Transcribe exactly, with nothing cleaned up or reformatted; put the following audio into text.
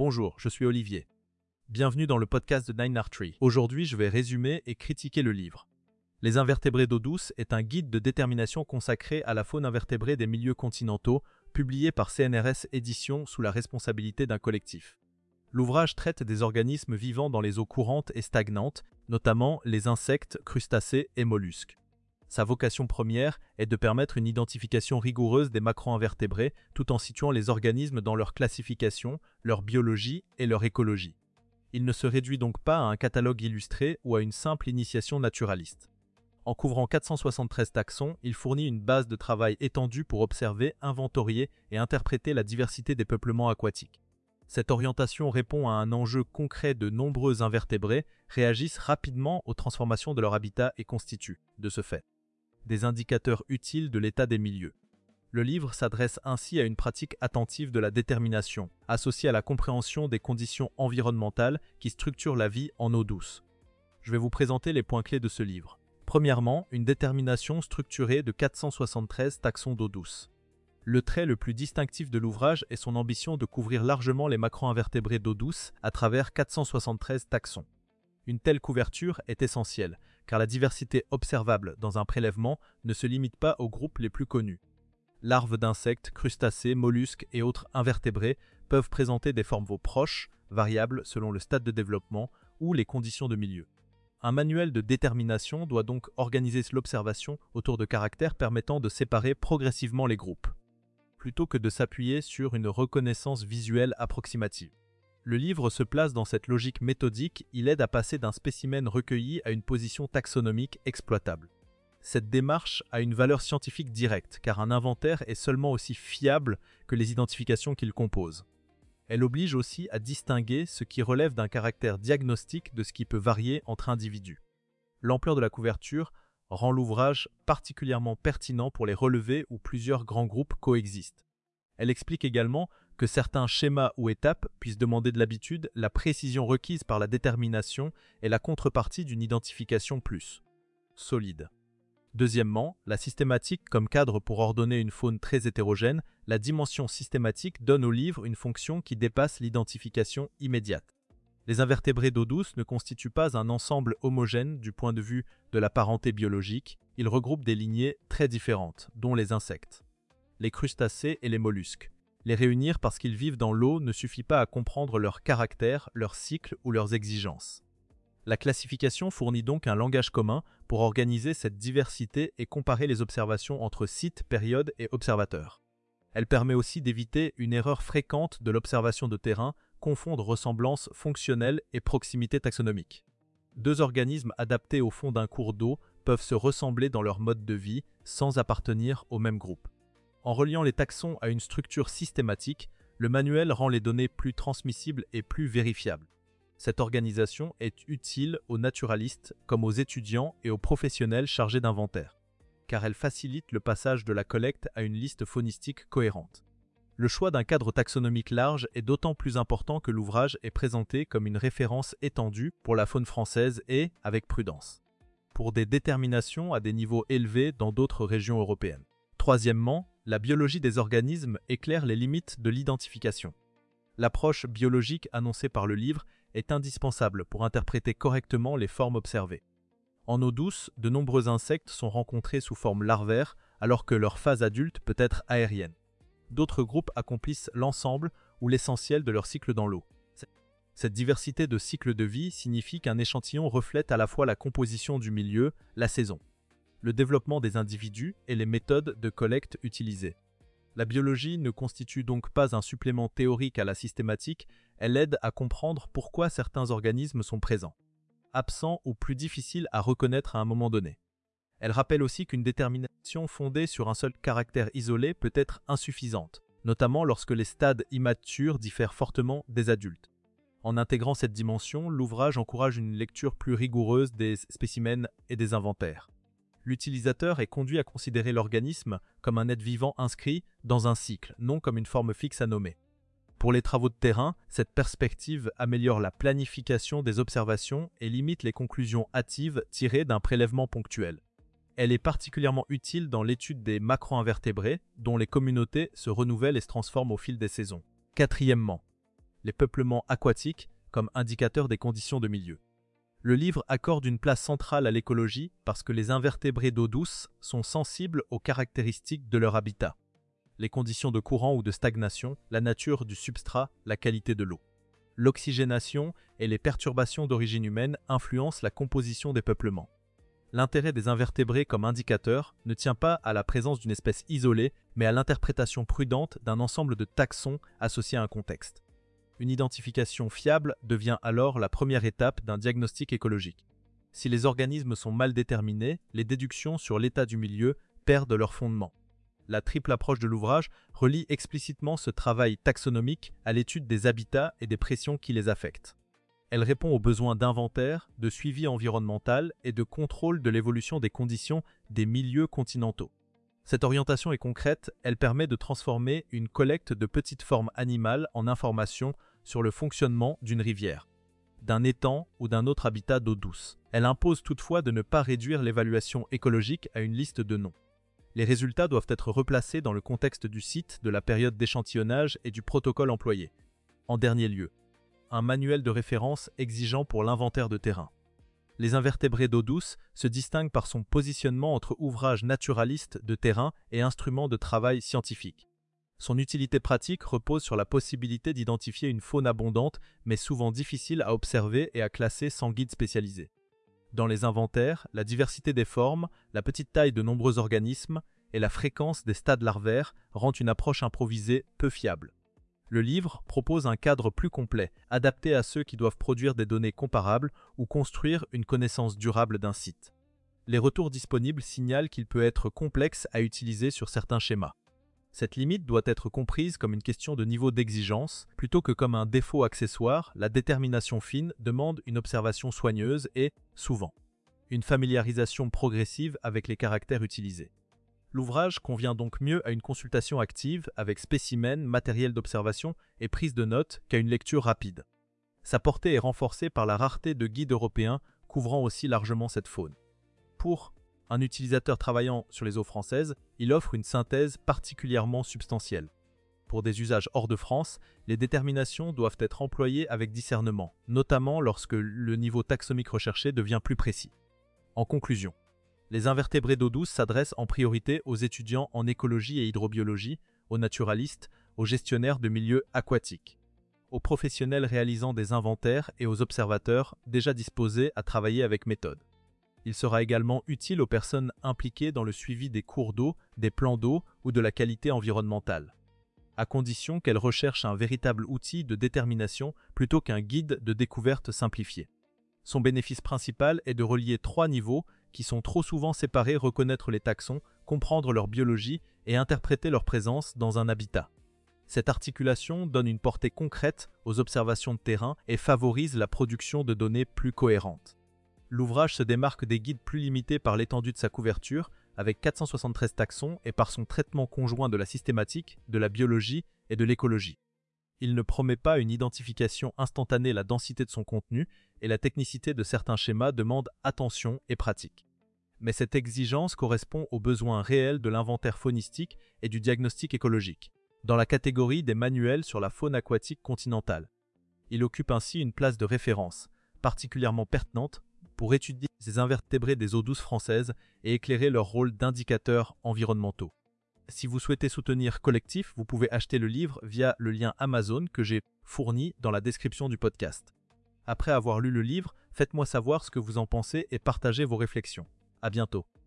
Bonjour, je suis Olivier. Bienvenue dans le podcast de Nine Tree. Aujourd'hui, je vais résumer et critiquer le livre. Les invertébrés d'eau douce est un guide de détermination consacré à la faune invertébrée des milieux continentaux, publié par C N R S Éditions sous la responsabilité d'un collectif. L'ouvrage traite des organismes vivant dans les eaux courantes et stagnantes, notamment les insectes, crustacés et mollusques. Sa vocation première est de permettre une identification rigoureuse des macro-invertébrés tout en situant les organismes dans leur classification, leur biologie et leur écologie. Il ne se réduit donc pas à un catalogue illustré ou à une simple initiation naturaliste. En couvrant quatre cent soixante-treize taxons, il fournit une base de travail étendue pour observer, inventorier et interpréter la diversité des peuplements aquatiques. Cette orientation répond à un enjeu concret de nombreux invertébrés réagissent rapidement aux transformations de leur habitat et constituent, de ce fait, des indicateurs utiles de l'état des milieux. Le livre s'adresse ainsi à une pratique attentive de la détermination, associée à la compréhension des conditions environnementales qui structurent la vie en eau douce. Je vais vous présenter les points clés de ce livre. Premièrement, une détermination structurée de quatre cent soixante-treize taxons d'eau douce. Le trait le plus distinctif de l'ouvrage est son ambition de couvrir largement les macro-invertébrés d'eau douce à travers quatre cent soixante-treize taxons. Une telle couverture est essentielle, car la diversité observable dans un prélèvement ne se limite pas aux groupes les plus connus. Larves d'insectes, crustacés, mollusques et autres invertébrés peuvent présenter des formes proches, variables selon le stade de développement ou les conditions de milieu. Un manuel de détermination doit donc organiser l'observation autour de caractères permettant de séparer progressivement les groupes, plutôt que de s'appuyer sur une reconnaissance visuelle approximative. Le livre se place dans cette logique méthodique, il aide à passer d'un spécimen recueilli à une position taxonomique exploitable. Cette démarche a une valeur scientifique directe, car un inventaire est seulement aussi fiable que les identifications qu'il compose. Elle oblige aussi à distinguer ce qui relève d'un caractère diagnostique de ce qui peut varier entre individus. L'ampleur de la couverture rend l'ouvrage particulièrement pertinent pour les relevés où plusieurs grands groupes coexistent. Elle explique également que certains schémas ou étapes puissent demander de l'habitude, la précision requise par la détermination est la contrepartie d'une identification plus solide. Deuxièmement, la systématique comme cadre pour ordonner une faune très hétérogène, la dimension systématique donne au livre une fonction qui dépasse l'identification immédiate. Les invertébrés d'eau douce ne constituent pas un ensemble homogène du point de vue de la parenté biologique, ils regroupent des lignées très différentes, dont les insectes, les crustacés et les mollusques. Les réunir parce qu'ils vivent dans l'eau ne suffit pas à comprendre leur caractère, leur cycle ou leurs exigences. La classification fournit donc un langage commun pour organiser cette diversité et comparer les observations entre sites, périodes et observateurs. Elle permet aussi d'éviter une erreur fréquente de l'observation de terrain, confondre ressemblance fonctionnelle et proximité taxonomique. Deux organismes adaptés au fond d'un cours d'eau peuvent se ressembler dans leur mode de vie sans appartenir au même groupe. En reliant les taxons à une structure systématique, le manuel rend les données plus transmissibles et plus vérifiables. Cette organisation est utile aux naturalistes comme aux étudiants et aux professionnels chargés d'inventaire, car elle facilite le passage de la collecte à une liste faunistique cohérente. Le choix d'un cadre taxonomique large est d'autant plus important que l'ouvrage est présenté comme une référence étendue pour la faune française et, avec prudence, pour des déterminations à des niveaux élevés dans d'autres régions européennes. Troisièmement, la biologie des organismes éclaire les limites de l'identification. L'approche biologique annoncée par le livre est indispensable pour interpréter correctement les formes observées. En eau douce, de nombreux insectes sont rencontrés sous forme larvaire alors que leur phase adulte peut être aérienne. D'autres groupes accomplissent l'ensemble ou l'essentiel de leur cycle dans l'eau. Cette diversité de cycles de vie signifie qu'un échantillon reflète à la fois la composition du milieu, la saison, le développement des individus et les méthodes de collecte utilisées. La biologie ne constitue donc pas un supplément théorique à la systématique, elle aide à comprendre pourquoi certains organismes sont présents, absents ou plus difficiles à reconnaître à un moment donné. Elle rappelle aussi qu'une détermination fondée sur un seul caractère isolé peut être insuffisante, notamment lorsque les stades immatures diffèrent fortement des adultes. En intégrant cette dimension, l'ouvrage encourage une lecture plus rigoureuse des spécimens et des inventaires. L'utilisateur est conduit à considérer l'organisme comme un être vivant inscrit dans un cycle, non comme une forme fixe à nommer. Pour les travaux de terrain, cette perspective améliore la planification des observations et limite les conclusions hâtives tirées d'un prélèvement ponctuel. Elle est particulièrement utile dans l'étude des macro-invertébrés, dont les communautés se renouvellent et se transforment au fil des saisons. Quatrièmement, les peuplements aquatiques comme indicateurs des conditions de milieu. Le livre accorde une place centrale à l'écologie parce que les invertébrés d'eau douce sont sensibles aux caractéristiques de leur habitat. Les conditions de courant ou de stagnation, la nature du substrat, la qualité de l'eau. L'oxygénation et les perturbations d'origine humaine influencent la composition des peuplements. L'intérêt des invertébrés comme indicateur ne tient pas à la présence d'une espèce isolée, mais à l'interprétation prudente d'un ensemble de taxons associés à un contexte. Une identification fiable devient alors la première étape d'un diagnostic écologique. Si les organismes sont mal déterminés, les déductions sur l'état du milieu perdent leur fondement. La triple approche de l'ouvrage relie explicitement ce travail taxonomique à l'étude des habitats et des pressions qui les affectent. Elle répond aux besoins d'inventaire, de suivi environnemental et de contrôle de l'évolution des conditions des milieux continentaux. Cette orientation est concrète, elle permet de transformer une collecte de petites formes animales en information sur le fonctionnement d'une rivière, d'un étang ou d'un autre habitat d'eau douce. Elle impose toutefois de ne pas réduire l'évaluation écologique à une liste de noms. Les résultats doivent être replacés dans le contexte du site, de la période d'échantillonnage et du protocole employé. En dernier lieu, un manuel de référence exigeant pour l'inventaire de terrain. Les invertébrés d'eau douce se distinguent par son positionnement entre ouvrages naturalistes de terrain et instruments de travail scientifiques. Son utilité pratique repose sur la possibilité d'identifier une faune abondante, mais souvent difficile à observer et à classer sans guide spécialisé. Dans les inventaires, la diversité des formes, la petite taille de nombreux organismes et la fréquence des stades larvaires rendent une approche improvisée peu fiable. Le livre propose un cadre plus complet, adapté à ceux qui doivent produire des données comparables ou construire une connaissance durable d'un site. Les retours disponibles signalent qu'il peut être complexe à utiliser sur certains schémas. Cette limite doit être comprise comme une question de niveau d'exigence, plutôt que comme un défaut accessoire. La détermination fine demande une observation soigneuse et, souvent, une familiarisation progressive avec les caractères utilisés. L'ouvrage convient donc mieux à une consultation active avec spécimens, matériel d'observation et prise de notes qu'à une lecture rapide. Sa portée est renforcée par la rareté de guides européens couvrant aussi largement cette faune. Pour un utilisateur travaillant sur les eaux françaises, il offre une synthèse particulièrement substantielle. Pour des usages hors de France, les déterminations doivent être employées avec discernement, notamment lorsque le niveau taxonomique recherché devient plus précis. En conclusion, les invertébrés d'eau douce s'adressent en priorité aux étudiants en écologie et hydrobiologie, aux naturalistes, aux gestionnaires de milieux aquatiques, aux professionnels réalisant des inventaires et aux observateurs déjà disposés à travailler avec méthode. Il sera également utile aux personnes impliquées dans le suivi des cours d'eau, des plans d'eau ou de la qualité environnementale, à condition qu'elles recherchent un véritable outil de détermination plutôt qu'un guide de découverte simplifié. Son bénéfice principal est de relier trois niveaux qui sont trop souvent séparés: reconnaître les taxons, comprendre leur biologie et interpréter leur présence dans un habitat. Cette articulation donne une portée concrète aux observations de terrain et favorise la production de données plus cohérentes. L'ouvrage se démarque des guides plus limités par l'étendue de sa couverture, avec quatre cent soixante-treize taxons, et par son traitement conjoint de la systématique, de la biologie et de l'écologie. Il ne promet pas une identification instantanée. La densité de son contenu et la technicité de certains schémas demandent attention et pratique. Mais cette exigence correspond aux besoins réels de l'inventaire faunistique et du diagnostic écologique, dans la catégorie des manuels sur la faune aquatique continentale. Il occupe ainsi une place de référence, particulièrement pertinente pour étudier ces invertébrés des eaux douces françaises et éclairer leur rôle d'indicateurs environnementaux. Si vous souhaitez soutenir Collectif, vous pouvez acheter le livre via le lien Amazon que j'ai fourni dans la description du podcast. Après avoir lu le livre, faites-moi savoir ce que vous en pensez et partagez vos réflexions. À bientôt.